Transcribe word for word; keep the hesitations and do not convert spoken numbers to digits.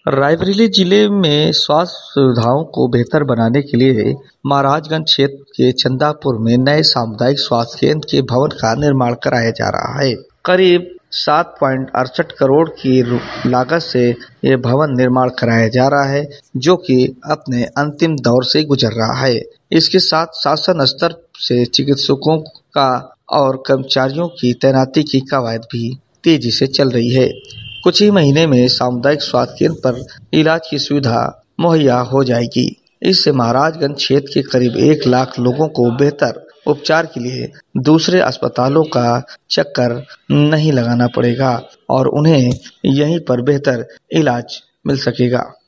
रायबरेली जिले में स्वास्थ्य सुविधाओं को बेहतर बनाने के लिए महाराजगंज क्षेत्र के चंदापुर में नए सामुदायिक स्वास्थ्य केंद्र के भवन का निर्माण कराया जा रहा है। करीब सात पॉइंट अड़सठ करोड़ की लागत से ये भवन निर्माण कराया जा रहा है, जो कि अपने अंतिम दौर से गुजर रहा है। इसके साथ शासन स्तर से चिकित्सकों का और कर्मचारियों की तैनाती की कवायद भी तेजी से चल रही है। कुछ ही महीने में सामुदायिक स्वास्थ्य केंद्र पर इलाज की सुविधा मुहैया हो जाएगी। इससे महाराजगंज क्षेत्र के करीब एक लाख लोगों को बेहतर उपचार के लिए दूसरे अस्पतालों का चक्कर नहीं लगाना पड़ेगा और उन्हें यहीं पर बेहतर इलाज मिल सकेगा।